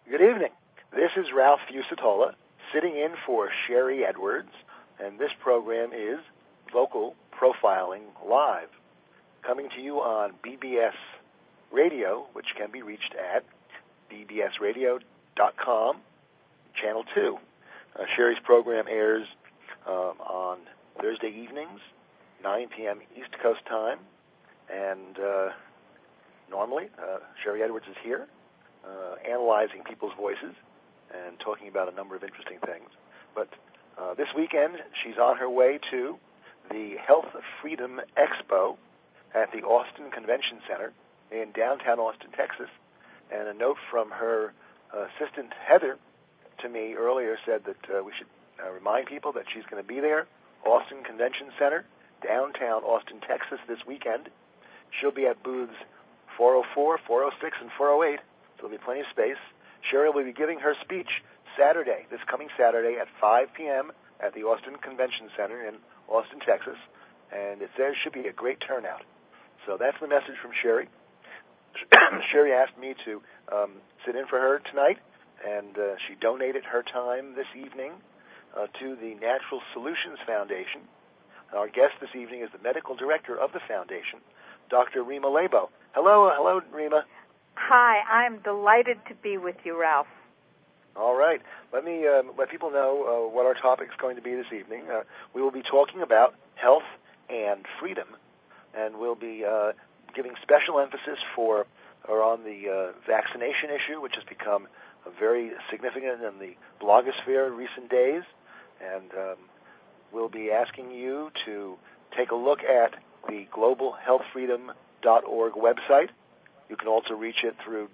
Good evening. This is Ralph Fusatola, sitting in for Sherry Edwards, and this program is Vocal Profiling Live, coming to you on BBS Radio, which can be reached at bbsradio.com, Channel 2. Sherry's program airs on Thursday evenings, 9 p.m. East Coast time, and normally Sherry Edwards is here, analyzing people's voices and talking about a number of interesting things. But this weekend, she's on her way to the Health Freedom Expo at the Austin Convention Center in downtown Austin, Texas. And a note from her assistant, Heather, to me earlier said that we should remind people that she's going to be there, Austin Convention Center, downtown Austin, Texas, this weekend. She'll be at booths 404, 406, and 408. So there'll be plenty of space. Sherry will be giving her speech this coming Saturday at 5 p.m. at the Austin Convention Center in Austin, Texas. And it says should be a great turnout. So that's the message from Sherry. Sherry asked me to sit in for her tonight, and she donated her time this evening to the Natural Solutions Foundation. Our guest this evening is the medical director of the foundation, Dr. Rima Labo. Hello, Rima. Hi, I'm delighted to be with you, Ralph. All right. Let me let people know what our topic is going to be this evening. We will be talking about health and freedom, and we'll be giving special emphasis on the vaccination issue, which has become very significant in the blogosphere in recent days. And we'll be asking you to take a look at the globalhealthfreedom.org website. You can also reach it through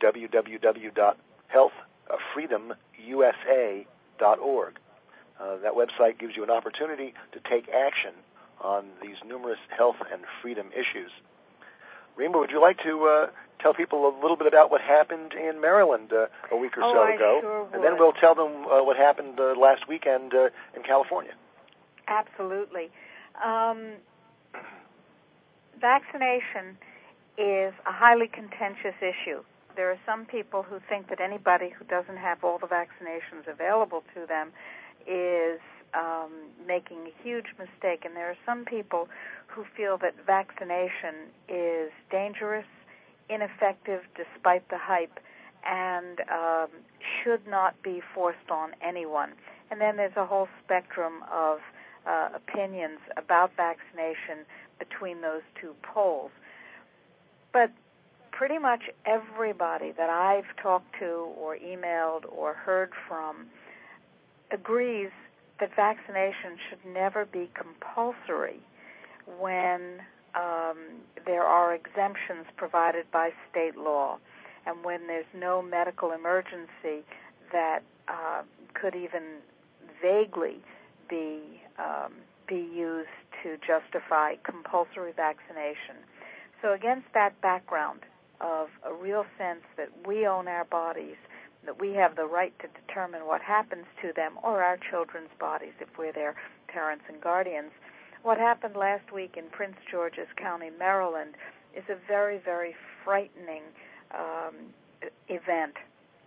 www.healthfreedomusa.org. That website gives you an opportunity to take action on these numerous health and freedom issues. Rima, would you like to tell people a little bit about what happened in Maryland a week or so ago? Sure would. And then we'll tell them what happened last weekend in California. Absolutely. Vaccination is a highly contentious issue. There are some people who think that anybody who doesn't have all the vaccinations available to them is making a huge mistake, and there are some people who feel that vaccination is dangerous, ineffective despite the hype, and should not be forced on anyone. And then there's a whole spectrum of opinions about vaccination between those two poles. But pretty much everybody that I've talked to or emailed or heard from agrees that vaccination should never be compulsory when there are exemptions provided by state law and when there's no medical emergency that could even vaguely be used to justify compulsory vaccination. So against that background of a real sense that we own our bodies, that we have the right to determine what happens to them or our children's bodies if we're their parents and guardians, what happened last week in Prince George's County, Maryland, is a very, very frightening event.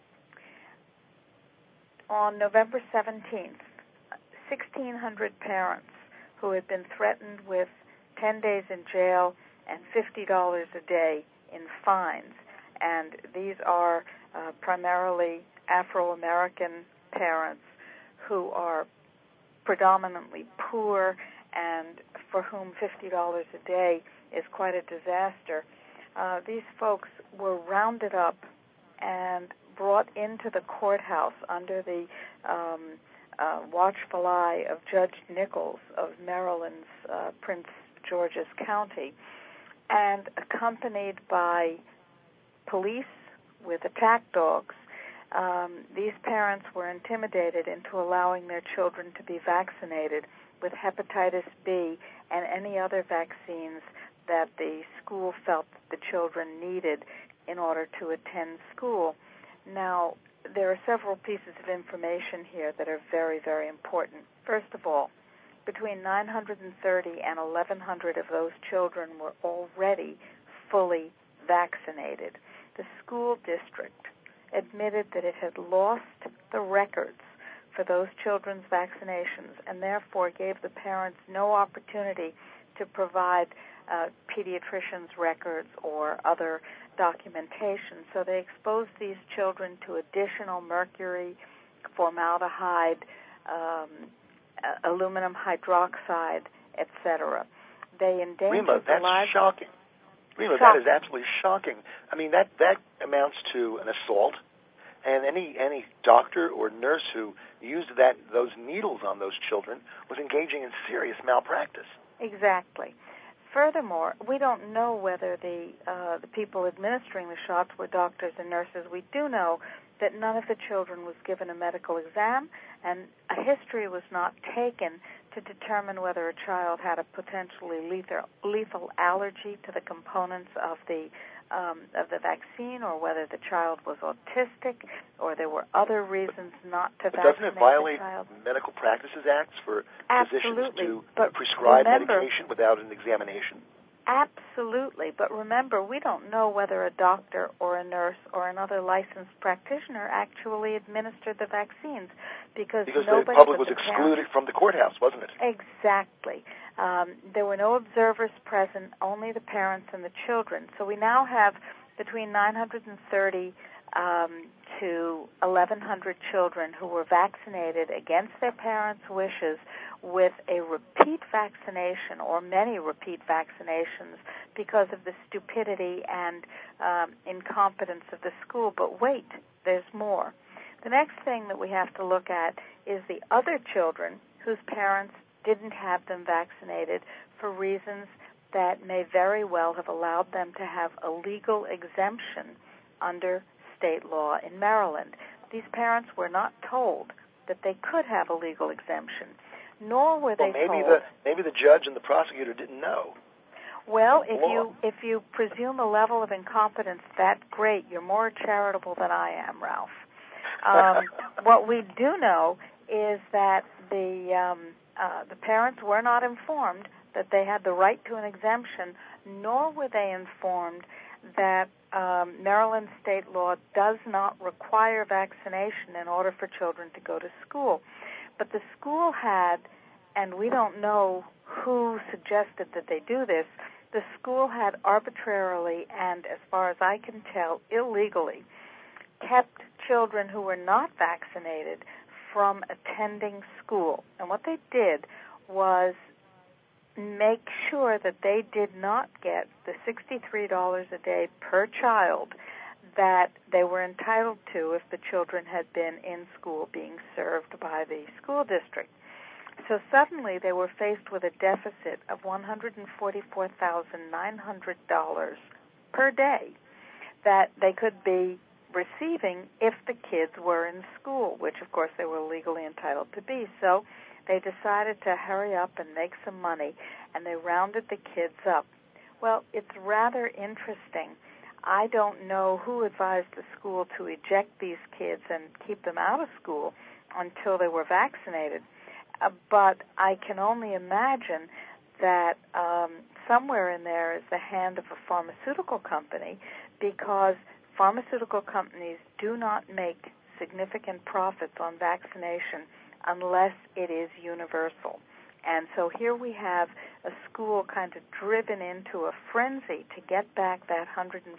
On November 17th, 1,600 parents who had been threatened with 10 days in jail and $50 a day in fines. And these are primarily Afro-American parents who are predominantly poor and for whom $50 a day is quite a disaster. These folks were rounded up and brought into the courthouse under the watchful eye of Judge Nichols of Maryland's Prince George's County, and accompanied by police with attack dogs. These parents were intimidated into allowing their children to be vaccinated with hepatitis B and any other vaccines that the school felt that the children needed in order to attend school. Now, there are several pieces of information here that are very, very important. First of all, between 930 and 1,100 of those children were already fully vaccinated. The school district admitted that it had lost the records for those children's vaccinations and therefore gave the parents no opportunity to provide pediatricians' records or other documentation. So they exposed these children to additional mercury, formaldehyde, aluminum hydroxide, etc. They endangered the lives. Shocking. Rima, that is absolutely shocking. I mean, that amounts to an assault, and any doctor or nurse who used those needles on those children was engaging in serious malpractice. Exactly. Furthermore, we don't know whether the people administering the shots were doctors and nurses. We do know that none of the children was given a medical exam, and a history was not taken to determine whether a child had a potentially lethal allergy to the components of the vaccine, or whether the child was autistic, or there were other reasons not to vaccinate the child. Doesn't it violate Medical Practices Acts for physicians to prescribe medication without an examination? Absolutely, but remember, we don't know whether a doctor or a nurse or another licensed practitioner actually administered the vaccines because the public was excluded from the courthouse, wasn't it? Exactly. There were no observers present, only the parents and the children. So we now have between 930 to 1,100 children who were vaccinated against their parents' wishes with a repeat vaccination or many repeat vaccinations because of the stupidity and incompetence of the school. But wait, there's more. The next thing that we have to look at is the other children whose parents didn't have them vaccinated for reasons that may very well have allowed them to have a legal exemption under state law in Maryland. These parents were not told that they could have a legal exemption, nor were they told. Maybe the judge and the prosecutor didn't know. Well, if you presume a level of incompetence that great, you're more charitable than I am, Ralph. What we do know is that the parents were not informed that they had the right to an exemption, nor were they informed that Maryland state law does not require vaccination in order for children to go to school. But the school had, and we don't know who suggested that they do this, the school had arbitrarily and, as far as I can tell, illegally kept children who were not vaccinated from attending school. And what they did was make sure that they did not get the $63 a day per child that they were entitled to if the children had been in school being served by the school district. So suddenly they were faced with a deficit of $144,900 per day that they could be receiving if the kids were in school, which of course they were legally entitled to be. So they decided to hurry up and make some money, and they rounded the kids up. Well, it's rather interesting. I don't know who advised the school to eject these kids and keep them out of school until they were vaccinated, but I can only imagine that somewhere in there is the hand of a pharmaceutical company, because pharmaceutical companies do not make significant profits on vaccination unless it is universal. And so here we have a school kind of driven into a frenzy to get back that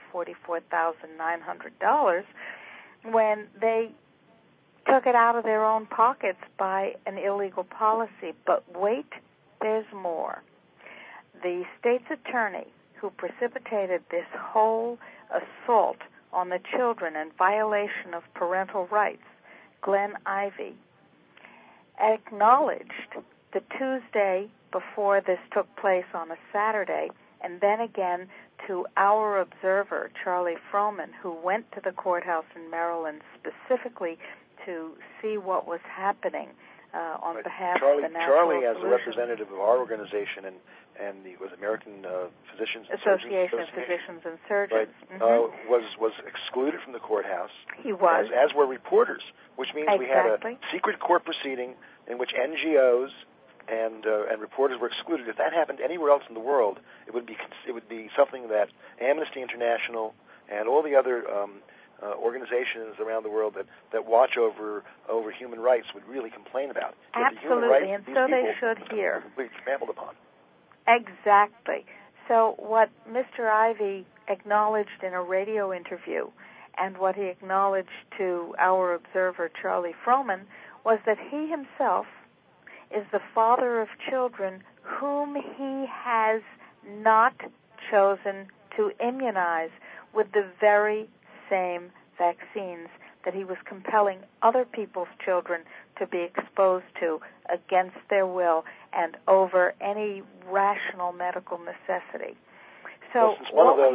$144,900 when they took it out of their own pockets by an illegal policy. But wait, there's more. The state's attorney who precipitated this whole assault on the children and violation of parental rights, Glenn Ivey, acknowledged the Tuesday before this took place on a Saturday, and then again to our observer, Charlie Froman, who went to the courthouse in Maryland specifically to see what was happening on behalf of the National Charlie, as a representative of our organization and the American Physicians and Association of Physicians and Surgeons, right, was excluded from the courthouse. He was, as were reporters, which means we had a secret court proceeding in which NGOs and reporters were excluded. If that happened anywhere else in the world, it would be something that Amnesty International and all the other organizations around the world that watch over human rights would really complain about. Absolutely, and so they should hear. Completely trampled upon. Exactly. So what Mr. Ivey acknowledged in a radio interview and what he acknowledged to our observer, Charlie Froman, was that he himself is the father of children whom he has not chosen to immunize with the very same vaccines that he was compelling other people's children to be exposed to against their will and over any rational medical necessity. So since one of those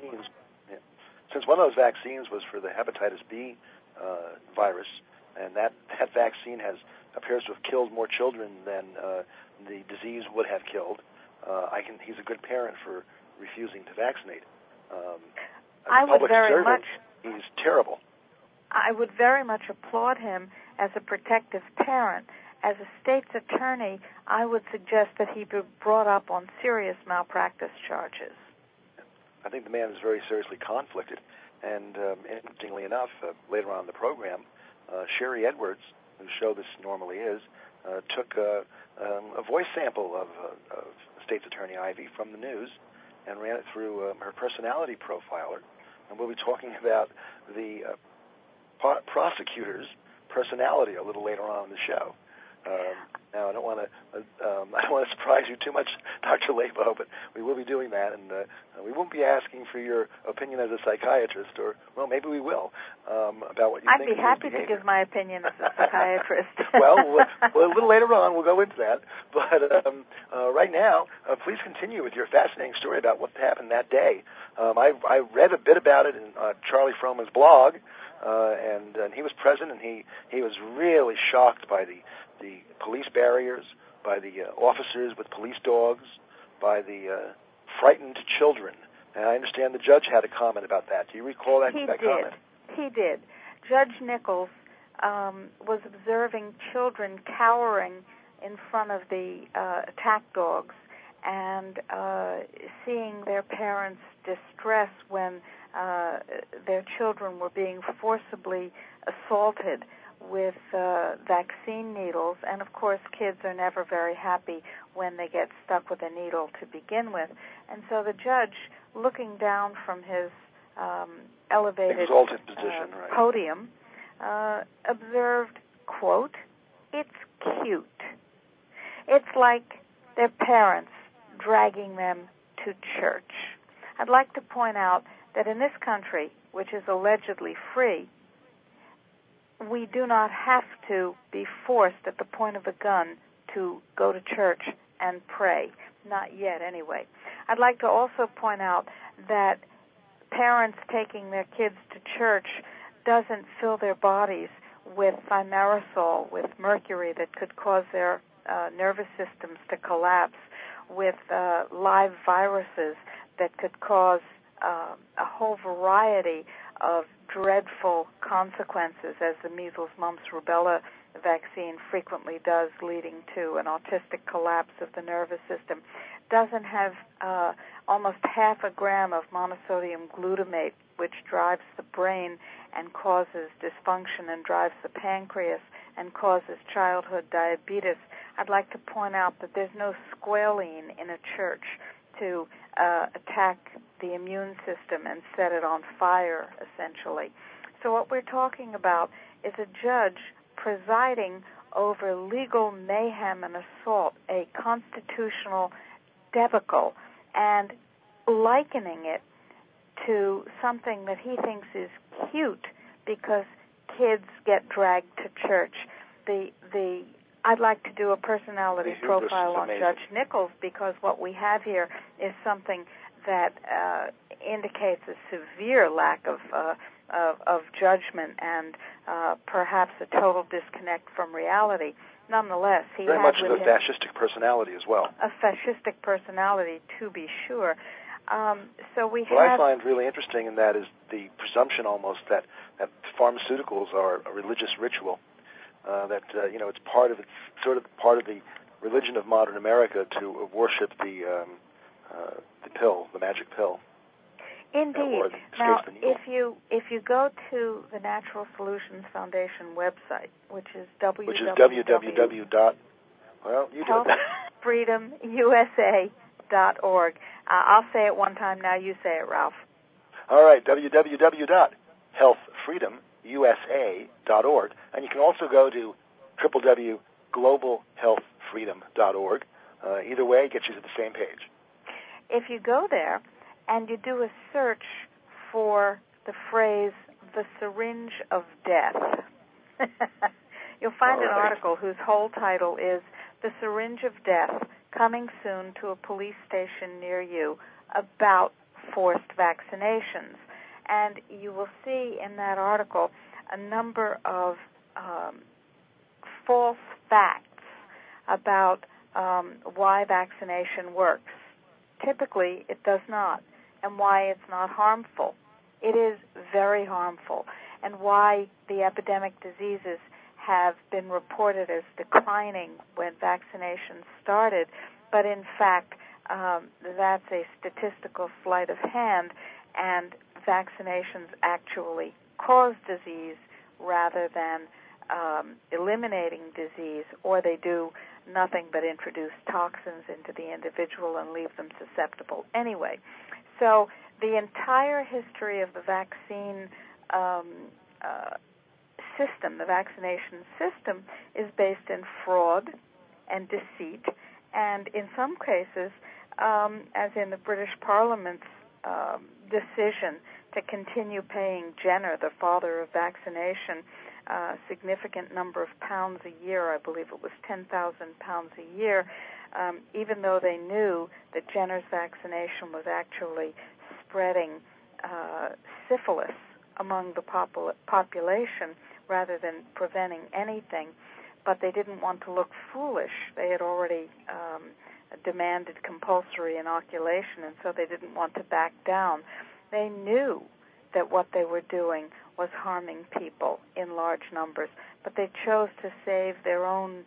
vaccines was for the hepatitis B virus, and that vaccine appears to have killed more children than the disease would have killed, he's a good parent for refusing to vaccinate. I would very much. He's terrible. I would very much applaud him as a protective parent. As a state's attorney, I would suggest that he be brought up on serious malpractice charges. I think the man is very seriously conflicted. And interestingly enough, later on in the program, Sherry Edwards, whose show this normally is, took a voice sample of State's Attorney Ivey from the news and ran it through her personality profiler. And we'll be talking about the prosecutor's personality a little later on in the show. Now, I don't want to surprise you too much, Dr. Labo, but we will be doing that, and we won't be asking for your opinion as a psychiatrist, or, well, maybe we will, about what you think. I'd be happy to give my opinion as a psychiatrist. well, a little later on, we'll go into that. But right now, please continue with your fascinating story about what happened that day. I read a bit about it in Charlie Froman's blog, and he was present, and he was really shocked by the police barriers, by the officers with police dogs, by the frightened children. And I understand the judge had a comment about that. Do you recall that comment? He did. Judge Nichols was observing children cowering in front of the attack dogs and seeing their parents' distress when their children were being forcibly assaulted with vaccine needles. And, of course, kids are never very happy when they get stuck with a needle to begin with. And so the judge, looking down from his elevated exalted position, podium, observed, quote, "It's cute. It's like their parents dragging them to church." I'd like to point out that in this country, which is allegedly free, we do not have to be forced at the point of a gun to go to church and pray. Not yet, anyway. I'd like to also point out that parents taking their kids to church doesn't fill their bodies with thimerosal, with mercury that could cause their nervous systems to collapse, with live viruses that could cause a whole variety of dreadful consequences, as the measles, mumps, rubella vaccine frequently does, leading to an autistic collapse of the nervous system. Doesn't have almost half a gram of monosodium glutamate, which drives the brain and causes dysfunction and drives the pancreas and causes childhood diabetes. I'd like to point out that there's no squalene in a church to attack the immune system and set it on fire, essentially. So what we're talking about is a judge presiding over legal mayhem and assault, a constitutional debacle, and likening it to something that he thinks is cute because kids get dragged to church. I'd like to do a personality profile on Judge Nichols, because what we have here is something that indicates a severe lack of judgment and perhaps a total disconnect from reality. Nonetheless, he very had much of a fascistic personality as well. A fascistic personality, to be sure. So what I find really interesting in that is the presumption almost that pharmaceuticals are a religious ritual. It's sort of part of the religion of modern America to worship the pill, the magic pill. Indeed. Now, if you go to the Natural Solutions Foundation website, which is healthfreedomusa.org. I'll say it one time. Now you say it, Ralph. All right, www.healthfreedomusa.org. And you can also go to www.globalhealthfreedom.org. Either way, it gets you to the same page. If you go there and you do a search for the phrase, the syringe of death, you'll find an article whose whole title is The Syringe of Death, Coming Soon to a Police Station Near You, about forced vaccinations. And you will see in that article a number of false facts about why vaccination works. Typically, it does not, and why it's not harmful. It is very harmful, and why the epidemic diseases have been reported as declining when vaccinations started, but in fact, that's a statistical sleight of hand, and vaccinations actually cause disease rather than eliminating disease, or they do nothing but introduce toxins into the individual and leave them susceptible anyway. So the entire history of the vaccine system, the vaccination system, is based in fraud and deceit, and in some cases, as in the British Parliament's decision to continue paying Jenner, the father of vaccination, a significant number of pounds a year, I believe it was 10,000 pounds a year, even though they knew that Jenner's vaccination was actually spreading syphilis among the population rather than preventing anything. But they didn't want to look foolish. They had already demanded compulsory inoculation, and so they didn't want to back down. They knew that what they were doing was harming people in large numbers, but they chose to save their own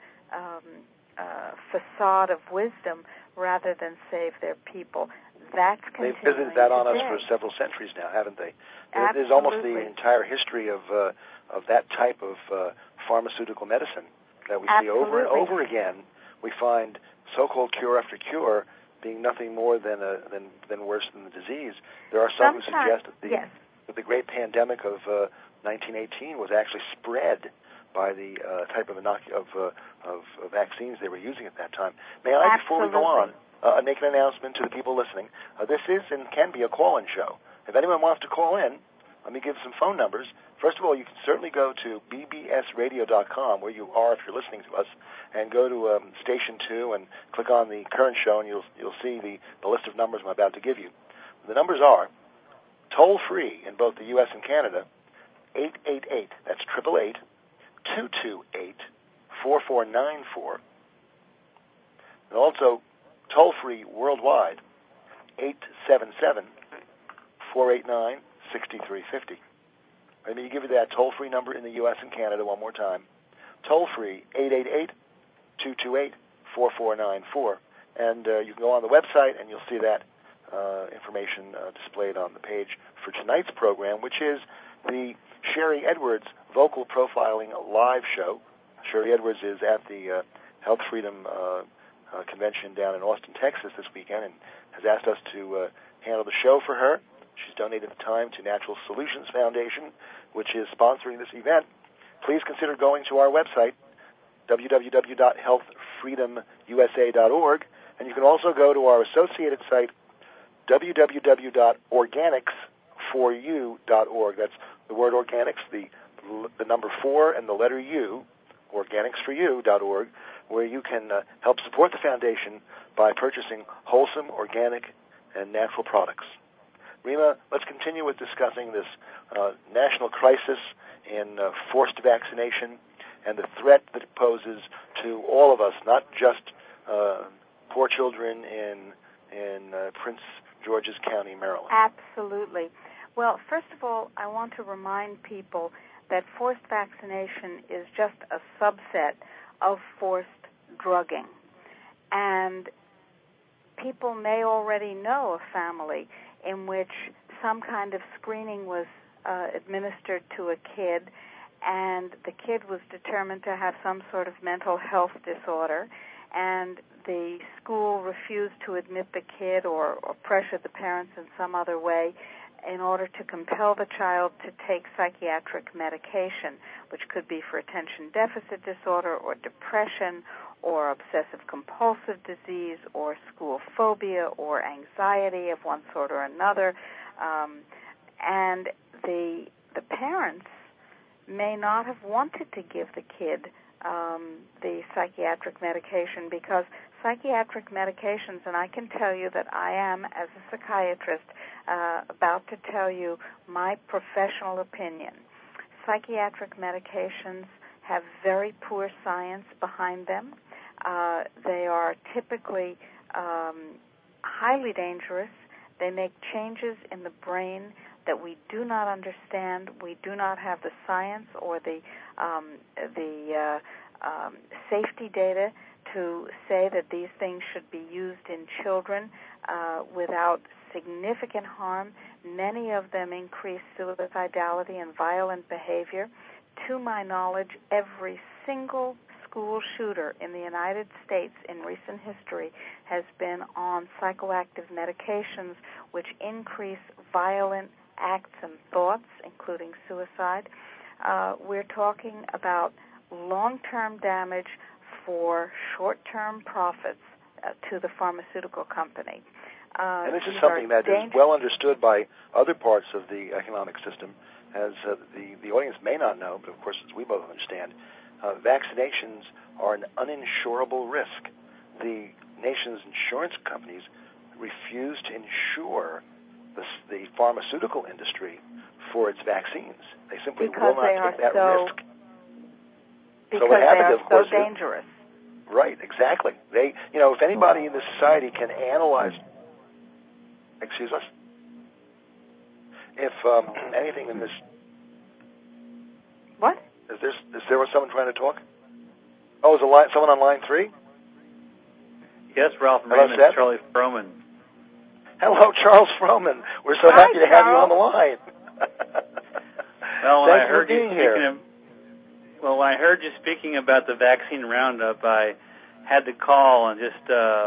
facade of wisdom rather than save their people. That's continuing. They've visited that on us for several centuries now, haven't they? Absolutely. There's almost the entire history of that type of pharmaceutical medicine that we see over and over again. We find so-called cure after cure being nothing more than worse than the disease. There are some who suggest that the great pandemic of 1918 was actually spread by the type of vaccines they were using at that time. May I, before we go on, make an announcement to the people listening? This is and can be a call-in show. If anyone wants to call in, let me give some phone numbers. First of all, you can certainly go to bbsradio.com, where you are if you're listening to us, and go to Station 2 and click on the current show, and you'll see the list of numbers I'm about to give you. The numbers are toll-free in both the U.S. and Canada, 888, that's 888-228-4494. And also toll-free worldwide, 877-489-6350. Let me give you that toll-free number in the U.S. and Canada one more time. Toll-free, 888-228-4494. And you can go on the website and you'll see that information displayed on the page for tonight's program, which is the Sherry Edwards Vocal Profiling Live Show. Sherry Edwards is at the Health Freedom Convention down in Austin, Texas this weekend, and has asked us to handle the show for her. She's donated the time to Natural Solutions Foundation, which is sponsoring this event. Please consider going to our website, www.healthfreedomusa.org, and you can also go to our associated site, www.organics4u.org. That's the word organics, the number 4 and the letter U, organics4u.org, where you can help support the foundation by purchasing wholesome, organic, and natural products. Rima, let's continue with discussing this national crisis in forced vaccination and the threat that it poses to all of us, not just poor children in Prince George's County, Maryland. Absolutely. Well, first of all, I want to remind people that forced vaccination is just a subset of forced drugging. And people may already know a family in which some kind of screening was administered to a kid, and the kid was determined to have some sort of mental health disorder, and the school refused to admit the kid or pressured the parents in some other way in order to compel the child to take psychiatric medication, which could be for attention deficit disorder or depression or obsessive-compulsive disease or school phobia or anxiety of one sort or another. And the parents may not have wanted to give the kid the psychiatric medication, because psychiatric medications, and I can tell you that I am, as a psychiatrist, about to tell you my professional opinion. Psychiatric medications have very poor science behind them. They are typically highly dangerous. They make changes in the brain that we do not understand. We do not have the science or the safety data to say that these things should be used in children without significant harm. Many of them increase suicidality and violent behavior. To my knowledge, every single school shooter in the United States in recent history has been on psychoactive medications which increase violent acts and thoughts, including suicide. We're talking about long-term damage for short-term profits to the pharmaceutical company. And this is something that is well understood by other parts of the economic system, as the audience may not know, but of course, as we both understand, vaccinations are an uninsurable risk. The nation's insurance companies refuse to insure the pharmaceutical industry for its vaccines. They simply will not take that risk. Because they are so dangerous. Right, exactly. They, if anybody in this society can analyze, excuse us, if anything in this. What? Is there someone trying to talk? Oh, is someone on line 3? Yes, Ralph Raymond, Charlie Froman. Hello, Charles Froman. We're so happy to have you on the line. Well, when I heard you speaking about the vaccine roundup, I had to call and just,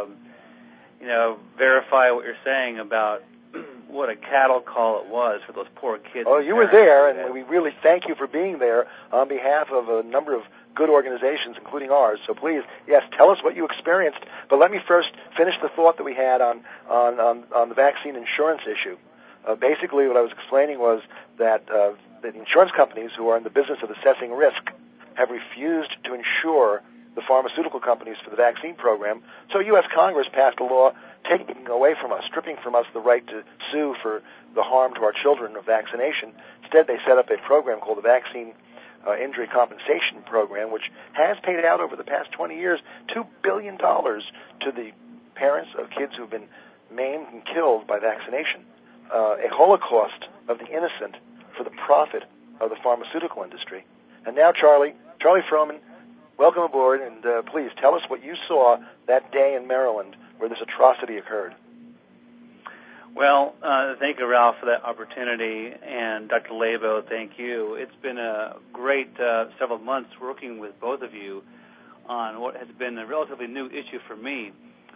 verify what you're saying about what a cattle call it was for those poor kids. Oh, you were there, and we really thank you for being there on behalf of a number of good organizations, including ours. So please, yes, tell us what you experienced. But let me first finish the thought that we had on the vaccine insurance issue. Basically, what I was explaining was that the insurance companies, who are in the business of assessing risk, have refused to insure the pharmaceutical companies for the vaccine program. So U.S. Congress passed a law taking away from us, stripping from us the right to sue for the harm to our children of vaccination. Instead, they set up a program called the Vaccine Injury Compensation Program, which has paid out over the past 20 years $2 billion to the parents of kids who've been maimed and killed by vaccination. A holocaust of the innocent for the profit of the pharmaceutical industry. And now, Charlie Froman, welcome aboard, and please tell us what you saw that day in Maryland where this atrocity occurred. Well, thank you, Ralph, for that opportunity, and Dr. Labo, thank you. It's been a great several months working with both of you on what has been a relatively new issue for me.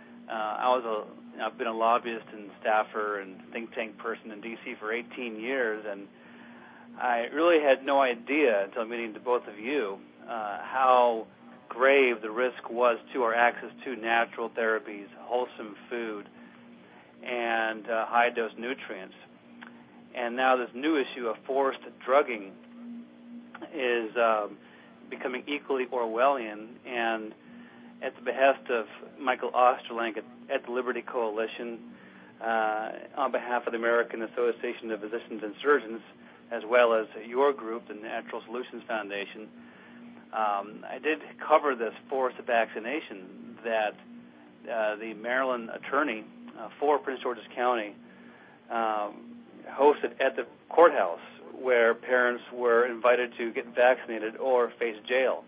I've been a lobbyist and staffer and think tank person in D.C. for 18 years, and I really had no idea until meeting the both of you how grave the risk was to our access to natural therapies, wholesome food, and high-dose nutrients. And now this new issue of forced drugging is becoming equally Orwellian, and at the behest of Michael Osterlenk at the Liberty Coalition, on behalf of the American Association of Physicians and Surgeons, as well as your group, the Natural Solutions Foundation, I did cover this forced vaccination that the Maryland attorney for Prince George's County hosted at the courthouse, where parents were invited to get vaccinated or face jail.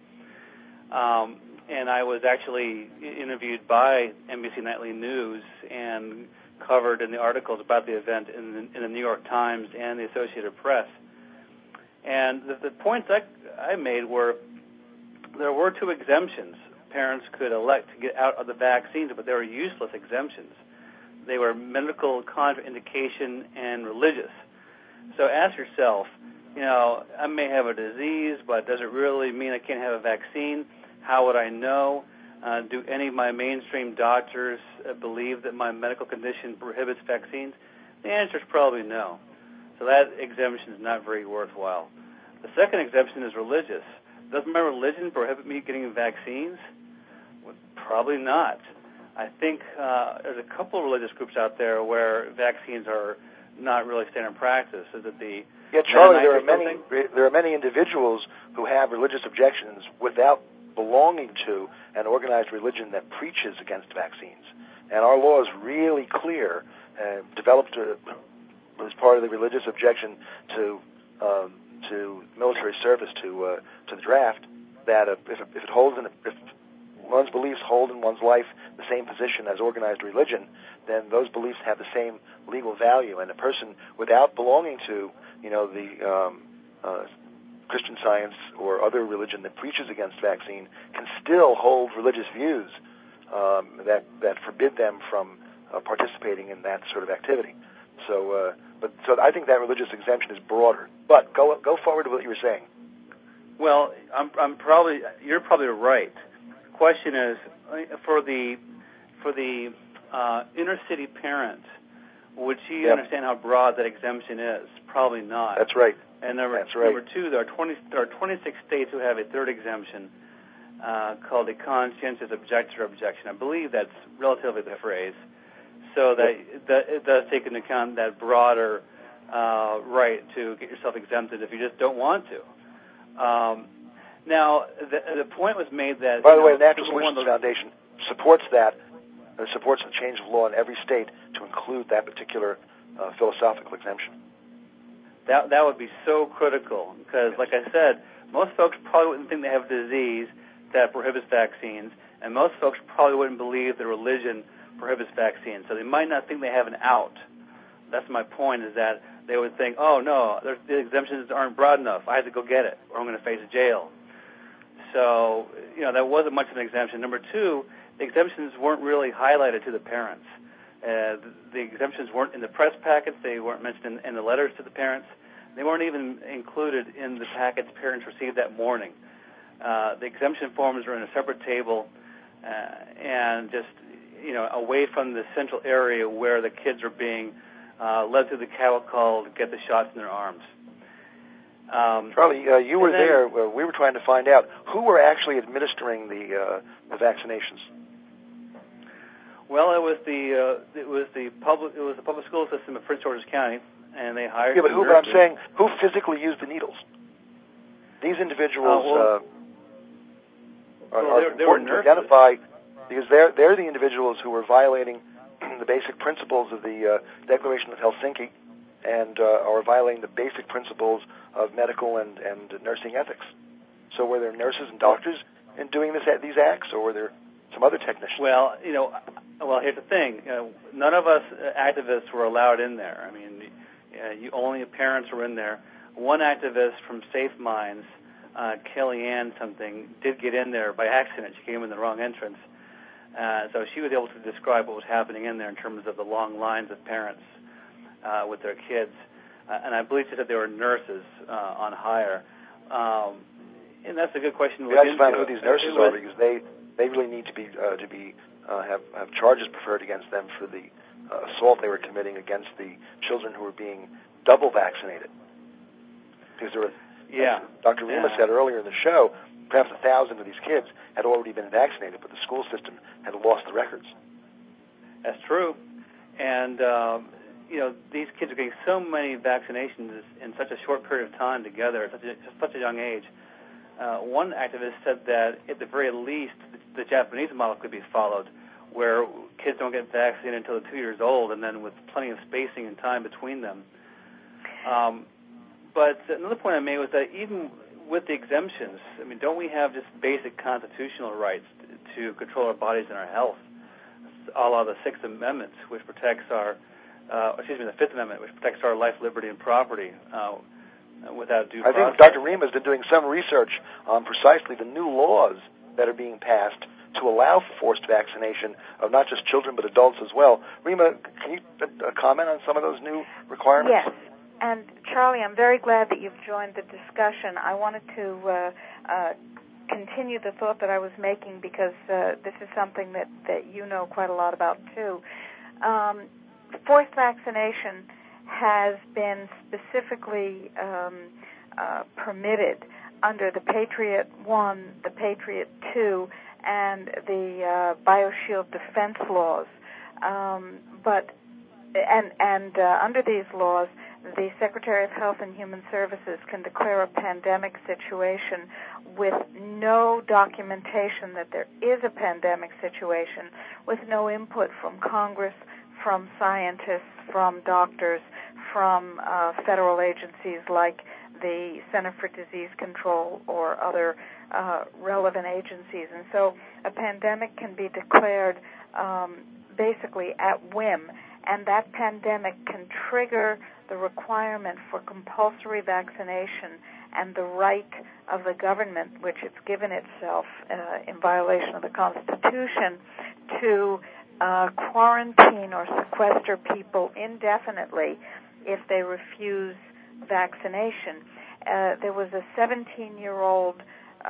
And I was actually interviewed by NBC Nightly News and covered in the articles about the event in the New York Times and the Associated Press. And the points I made were there were 2 exemptions parents could elect to get out of the vaccines, but they were useless exemptions. They were medical contraindication and religious. So ask yourself, I may have a disease, but does it really mean I can't have a vaccine? How would I know? Do any of my mainstream doctors believe that my medical condition prohibits vaccines? The answer is probably no. So that exemption is not very worthwhile. The second exemption is religious. Does my religion prohibit me getting vaccines? Well, probably not. I think there's a couple of religious groups out there where vaccines are not really standard practice. Is it the Charlie, there are many individuals who have religious objections without belonging to an organized religion that preaches against vaccines. And our law is really clear, developed as part of the religious objection to military service, to the draft, that if one's beliefs hold in one's life the same position as organized religion, then those beliefs have the same legal value. And a person without belonging to, the Christian Science or other religion that preaches against vaccine can still hold religious views that forbid them from participating in that sort of activity. So I think that religious exemption is broader. But go forward with what you were saying. Well, you're probably right. The question is for the inner city parent, would she understand how broad that exemption is? Probably not. That's right. And number 2, there are 26 states who have a third exemption called a conscientious objector objection. I believe that's relatively the phrase. So that it does take into account that broader right to get yourself exempted if you just don't want to. Now, the point was made that... By the way, the Natural Solutions Foundation supports that. It supports the change of law in every state to include that particular philosophical exemption. That would be so critical because, like I said, most folks probably wouldn't think they have a disease that prohibits vaccines, and most folks probably wouldn't believe the religion prohibits vaccines, so they might not think they have an out. That's my point, is that they would think, oh, no, the exemptions aren't broad enough. I have to go get it, or I'm going to face jail. So, that wasn't much of an exemption. Number 2, the exemptions weren't really highlighted to the parents. The exemptions weren't in the press packets. They weren't mentioned in the letters to the parents. They weren't even included in the packets parents received that morning. The exemption forms are in a separate table and just, away from the central area where the kids are being led through the cattle call to get the shots in their arms. Charlie, you were there. We were trying to find out who were actually administering the vaccinations. Well, it was the public school system of Prince George's County, and they hired. Yeah, but I'm saying, who physically used the needles? These individuals are important to identify because they're the individuals who were violating the basic principles of the Declaration of Helsinki, and are violating the basic principles of medical and nursing ethics. So, were there nurses and doctors in doing these acts, or were there some other technicians? Well, here's the thing. None of us activists were allowed in there. I mean, only parents were in there. One activist from Safe Minds, Kellyanne something, did get in there by accident. She came in the wrong entrance. So she was able to describe what was happening in there in terms of the long lines of parents with their kids. And I believe she said they were nurses on hire. And that's a good question to look into. We have to find who these nurses are because they really need to be have charges preferred against them for the assault they were committing against the children who were being double vaccinated. Because there were, as Dr. Rima said earlier in the show, perhaps 1,000 of these kids had already been vaccinated, but the school system had lost the records. That's true. And, these kids are getting so many vaccinations in such a short period of time together at such a young age. One activist said that at the very least, the Japanese model could be followed, where kids don't get vaccinated until they're 2 years old, and then with plenty of spacing and time between them. But another point I made was that even with the exemptions, don't we have just basic constitutional rights to control our bodies and our health? a la the Sixth Amendment, which protects our, the Fifth Amendment, which protects our life, liberty, and property without due process. I think Dr. Rima has been doing some research on precisely the new laws that are being passed to allow for forced vaccination of not just children but adults as well. Rima, can you comment on some of those new requirements? Yes. And Charlie, I'm very glad that you've joined the discussion. I wanted to continue the thought that I was making because this is something that you know quite a lot about too. Forced vaccination has been specifically permitted under the Patriot I, the Patriot II, and the BioShield defense laws. Under these laws, the Secretary of Health and Human Services can declare a pandemic situation with no documentation that there is a pandemic situation, with no input from Congress, from scientists, from doctors, from federal agencies like the Center for Disease Control or other relevant agencies. And so a pandemic can be declared basically at whim, and that pandemic can trigger the requirement for compulsory vaccination and the right of the government, which it's given itself in violation of the Constitution, to quarantine or sequester people indefinitely if they refuse vaccination. There was a 17-year-old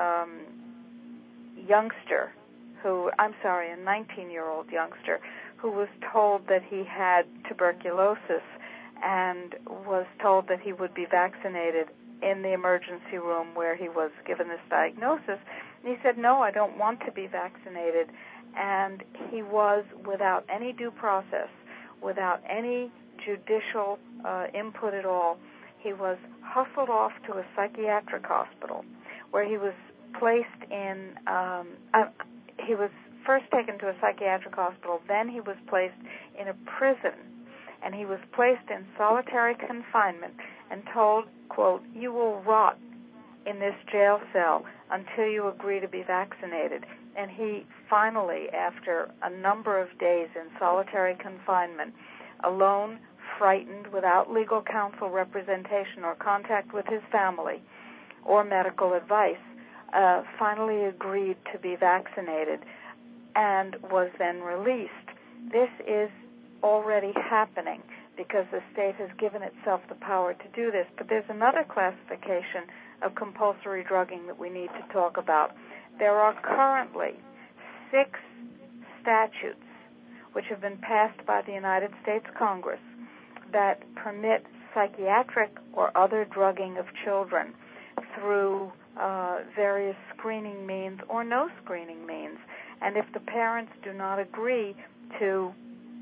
youngster a 19-year-old youngster who was told that he had tuberculosis and was told that he would be vaccinated in the emergency room where he was given this diagnosis. And he said, no, I don't want to be vaccinated. And he was, without any due process, without any judicial input at all, he was hustled off to a psychiatric hospital where he was placed in, he was first taken to a psychiatric hospital, then he was placed in a prison, and he was placed in solitary confinement and told, quote, you will rot in this jail cell until you agree to be vaccinated. And he finally, after a number of days in solitary confinement, alone, frightened, without legal counsel representation or contact with his family or medical advice, finally agreed to be vaccinated and was then released. This is already happening because the state has given itself the power to do this. But there's another classification of compulsory drugging that we need to talk about. There are currently 6 statutes which have been passed by the United States Congress that permit psychiatric or other drugging of children through various screening means or no screening means. And if the parents do not agree to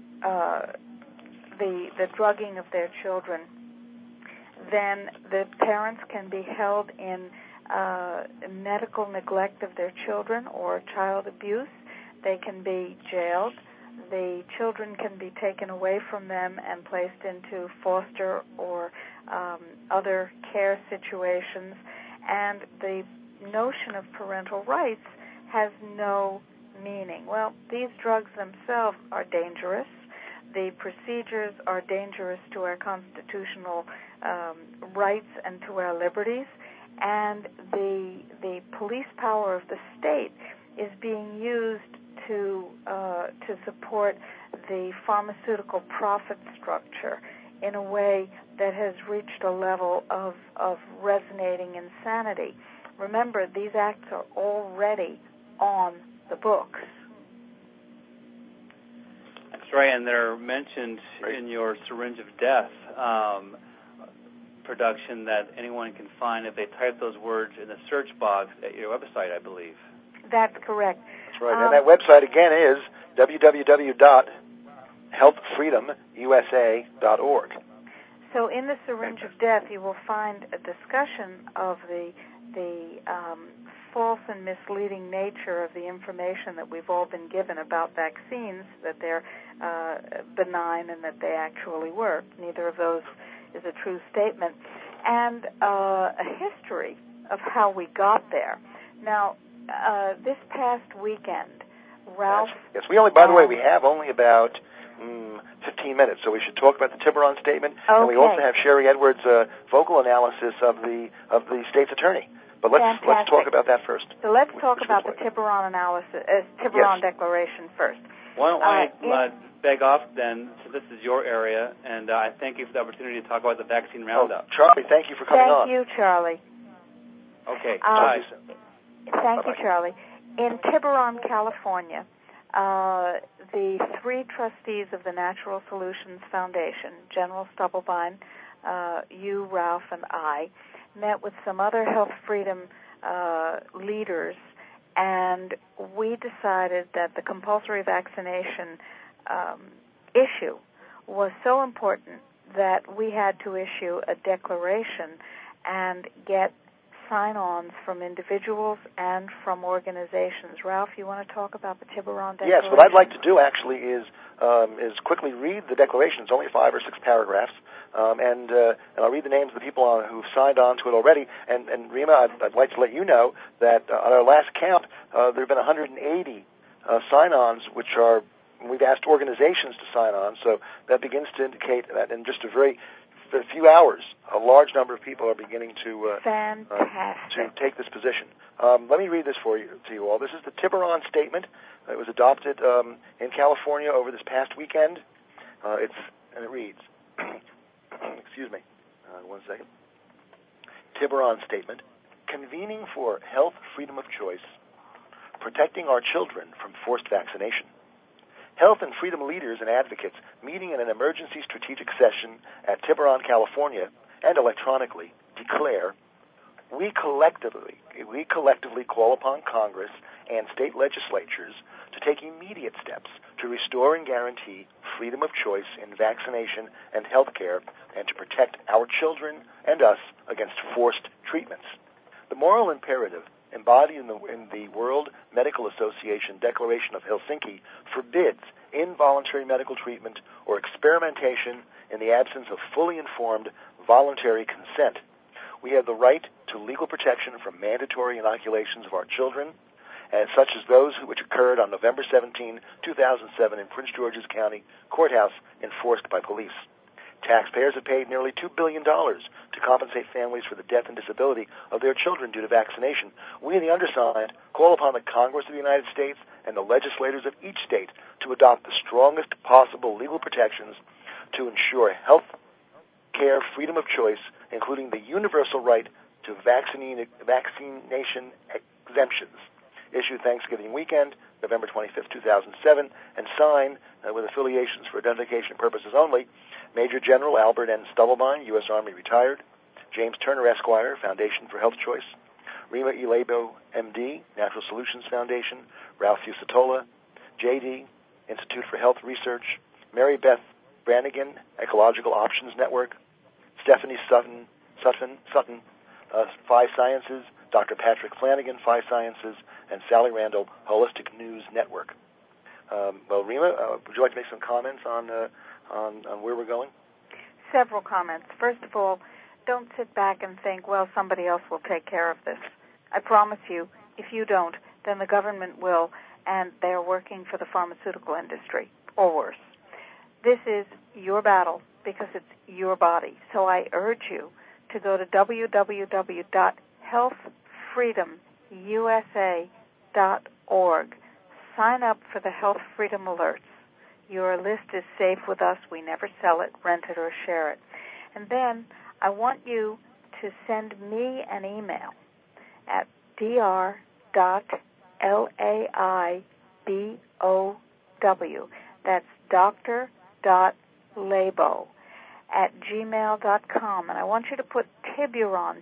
the drugging of their children, then the parents can be held in medical neglect of their children or child abuse. They can be jailed. The children can be taken away from them and placed into foster or other care situations. And the notion of parental rights has no meaning. Well, these drugs themselves are dangerous. The procedures are dangerous to our constitutional rights and to our liberties. And the police power of the state is being used to support the pharmaceutical profit structure in a way that has reached a level of resonating insanity. Remember, these acts are already on the books. That's right, and they're mentioned in your Syringe of Death production that anyone can find if they type those words in the search box at your website, I believe. That's correct. That's right, and that website again is www.healthfreedomusa.org. So in the Syringe of Death, you will find a discussion of the false and misleading nature of the information that we've all been given about vaccines, that they're benign and that they actually work. Neither of those is a true statement. And a history of how we got there. Now, this past weekend, Ralph? Yes, we only, by the way, we have only about 15 minutes, so we should talk about the Tiburon statement. Okay. And we also have Sherry Edwards' vocal analysis of the state's attorney. But let's talk about that first. So let's talk about the Tiburon analysis, Tiburon Declaration first. Why don't I beg off then, so this is your area, and I thank you for the opportunity to talk about the vaccine roundup. Charlie, thank you for coming on. Thank you, Charlie. Okay, bye. Thank you, Charlie. In Tiburon, California, the 3 trustees of the Natural Solutions Foundation, General Stubblebine, you, Ralph, and I, met with some other health freedom leaders, and we decided that the compulsory vaccination issue was so important that we had to issue a declaration and get sign-ons from individuals and from organizations. Ralph, you want to talk about the Tiburon Declaration? Yes, what I'd like to do actually is quickly read the declaration. It's only 5 or 6 paragraphs, and I'll read the names of the people who've signed on to it already. And Rima, I'd like to let you know that on our last count, there have been 180 sign-ons, which are, we've asked organizations to sign on, so that begins to indicate that in just a few hours, a large number of people are beginning to take this position. Let me read this to you all. This is the Tiburon Statement. It was adopted in California over this past weekend. It reads, excuse me, one second. Tiburon Statement: convening for health freedom of choice, protecting our children from forced vaccination. Health and freedom leaders and advocates meeting in an emergency strategic session at Tiburon, California, and electronically declare, we collectively call upon Congress and state legislatures to take immediate steps to restore and guarantee freedom of choice in vaccination and health care, and to protect our children and us against forced treatments. The moral imperative embodied in the World Medical Association Declaration of Helsinki forbids involuntary medical treatment or experimentation in the absence of fully informed voluntary consent. We have the right to legal protection from mandatory inoculations of our children, such as those which occurred on November 17, 2007 in Prince George's County Courthouse, enforced by police. Taxpayers have paid nearly $2 billion to compensate families for the death and disability of their children due to vaccination. We, the undersigned, call upon the Congress of the United States and the legislators of each state to adopt the strongest possible legal protections to ensure health care freedom of choice, including the universal right to vaccination exemptions. Issued Thanksgiving weekend, November 25, 2007, and signed with affiliations for identification purposes only, Major General Albert N. Stubblebine, U.S. Army retired; James Turner, Esquire, Foundation for Health Choice; Rima E. Lebo, M.D., Natural Solutions Foundation; Ralph Fusatola, J.D., Institute for Health Research; Mary Beth Brannigan, Ecological Options Network; Stephanie Sutton, Five Sciences; Dr. Patrick Flanagan, Five Sciences; and Sally Randall, Holistic News Network. Well, Rima, would you like to make some comments on where we're going? Several comments. First of all, don't sit back and think, well, somebody else will take care of this. I promise you, if you don't, then the government will, and they're working for the pharmaceutical industry, or worse. This is your battle because it's your body. So I urge you to go to www.healthfreedomusa.org. Sign up for the Health Freedom Alerts. Your list is safe with us. We never sell it, rent it, or share it. And then I want you to send me an email at dr.laibow. That's dr.laibow@gmail.com. And I want you to put Tiburon,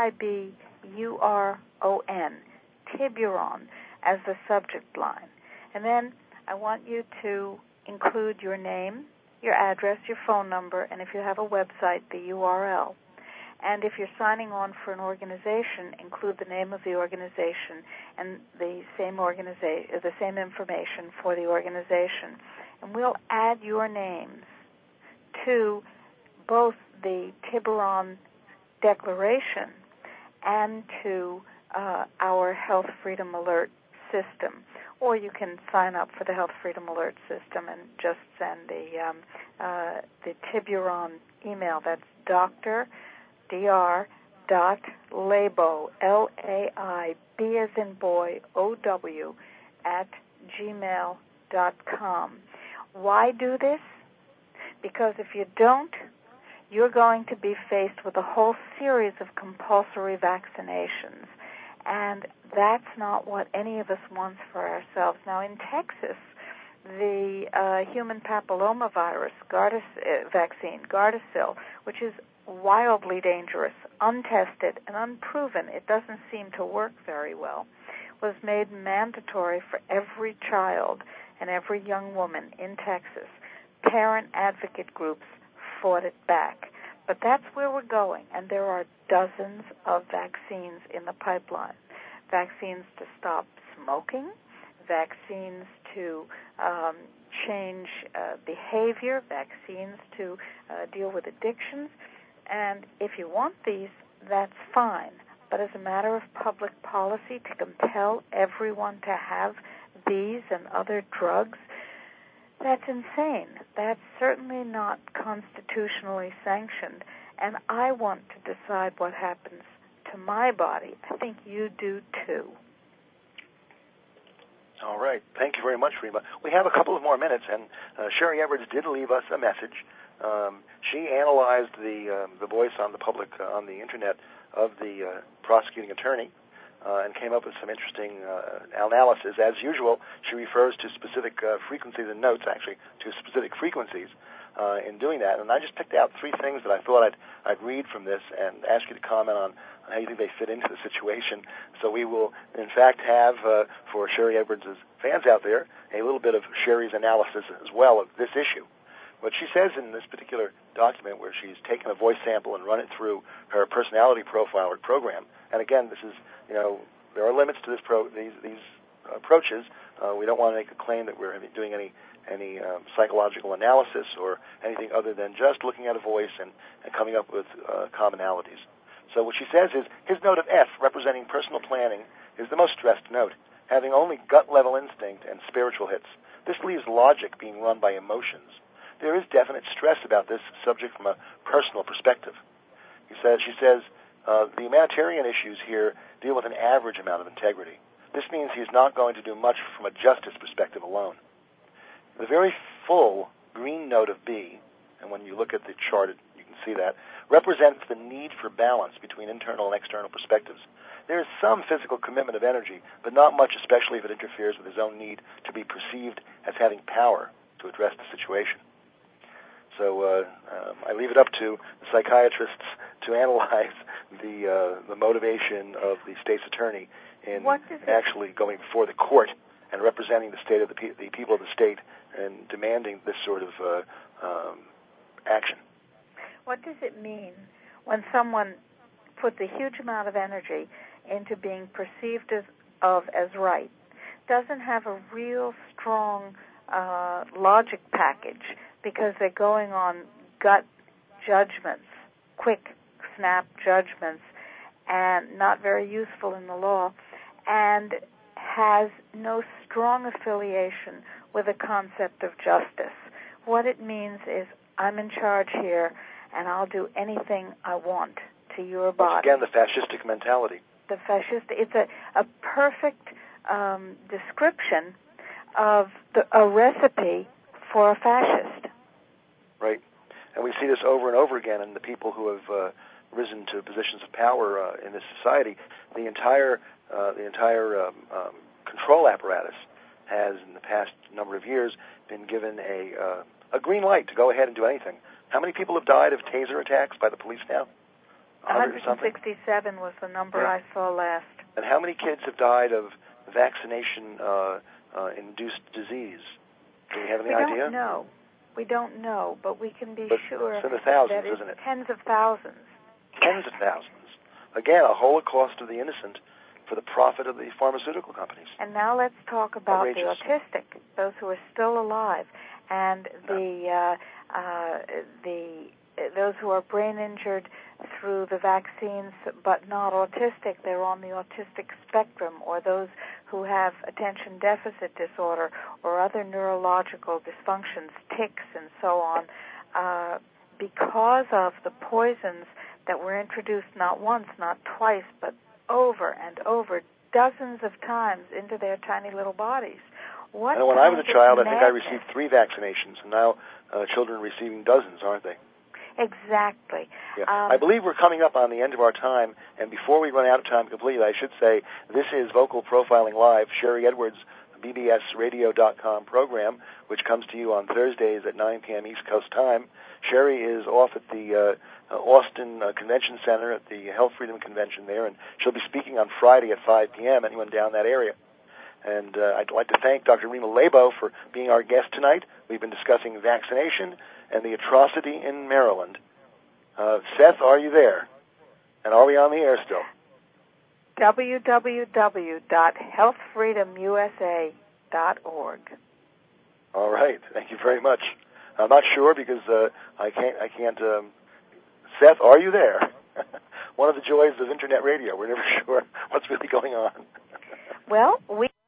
Tiburon, Tiburon, as the subject line. And then I want you to include your name, your address, your phone number, and if you have a website, the URL. And if you're signing on for an organization, include the name of the organization and the same information for the organization. And we'll add your names to both the Tiburon Declaration and to our Health Freedom Alert system, or you can sign up for the Health Freedom Alert system and just send the Tiburon email. That's dr.laibo, L-A-I-B as in boy, O-W, @gmail.com. Why do this? Because if you don't, you're going to be faced with a whole series of compulsory vaccinations. And that's not what any of us wants for ourselves. Now, in Texas, the human papillomavirus vaccine, Gardasil, which is wildly dangerous, untested, and unproven, it doesn't seem to work very well, was made mandatory for every child and every young woman in Texas. Parent advocate groups fought it back. But that's where we're going, and there are dozens of vaccines in the pipeline. Vaccines to stop smoking, vaccines to change behavior, vaccines to deal with addictions. And if you want these, that's fine. But as a matter of public policy, to compel everyone to have these and other drugs, that's insane. That's certainly not constitutionally sanctioned. And I want to decide what happens to my body. I think you do too. All right. Thank you very much, Rima. We have a couple of more minutes, and Sherry Edwards did leave us a message. She analyzed the voice on the internet of the prosecuting attorney and came up with some interesting analysis. As usual, she refers to specific frequencies and notes, actually, to specific frequencies in doing that. And I just picked out three things that I thought I'd read from this and ask you to comment on how you think they fit into the situation. So we will, in fact, have, for Sherry Edwards' fans out there, a little bit of Sherry's analysis as well of this issue. What she says in this particular document, where she's taken a voice sample and run it through her personality profile or program, and again, this is, there are limits to these approaches. We don't want to make a claim that we're doing any psychological analysis or anything other than just looking at a voice and coming up with commonalities. So what she says is, his note of F, representing personal planning, is the most stressed note, having only gut-level instinct and spiritual hits. This leaves logic being run by emotions. There is definite stress about this subject from a personal perspective. She says, the humanitarian issues here deal with an average amount of integrity. This means he's not going to do much from a justice perspective alone. The very full green note of B, and when you look at the chart, you can see that, represents the need for balance between internal and external perspectives. There is some physical commitment of energy, but not much, especially if it interferes with his own need to be perceived as having power to address the situation. So I leave it up to the psychiatrists to analyze the motivation of the state's attorney in actually going before the court and representing the state of the people of the state and demanding this sort of action. What does it mean when someone puts a huge amount of energy into being perceived as right, doesn't have a real strong logic package because they're going on gut judgments, quick snap judgments, and not very useful in the law, and has no strong affiliation with the concept of justice? What it means is, I'm in charge here, and I'll do anything I want to your body. Once again, the fascistic mentality. It's a perfect description of a recipe for a fascist. Right. And we see this over and over again in the people who have risen to positions of power in this society. The entire control apparatus has, in the past number of years, been given a green light to go ahead and do anything. How many people have died of taser attacks by the police now? 167 was the number I saw last. And how many kids have died of vaccination-induced disease? Do we have any idea? We don't know, but we can be sure it's in the thousands, that isn't it? Tens of thousands. Tens of thousands. Again, a holocaust of the innocent for the profit of the pharmaceutical companies. And now let's talk about the autistic, those who are still alive, and those who are brain injured through the vaccines but not autistic. They're on the autistic spectrum, or those who have attention deficit disorder or other neurological dysfunctions, tics and so on, because of the poisons that were introduced not once, not twice, but over and over, dozens of times into their tiny little bodies. And when I was a child, I think I received 3 vaccinations, and now children are receiving dozens, aren't they? Exactly. Yeah. I believe we're coming up on the end of our time, and before we run out of time completely, I should say this is Vocal Profiling Live, Sharry Edwards, bbsradio.com program, which comes to you on Thursdays at 9 p.m. East Coast time. Sharry is off at the Austin Convention Center at the Health Freedom Convention there, and she'll be speaking on Friday at 5 p.m., anyone down that area. And I'd like to thank Dr. Rima Lebow for being our guest tonight. We've been discussing vaccination and the atrocity in Maryland. Seth, are you there? And are we on the air still? www.healthfreedomusa.org. All right. Thank you very much. I'm not sure because I can't. Seth, are you there? One of the joys of Internet radio. We're never sure what's really going on. Well, we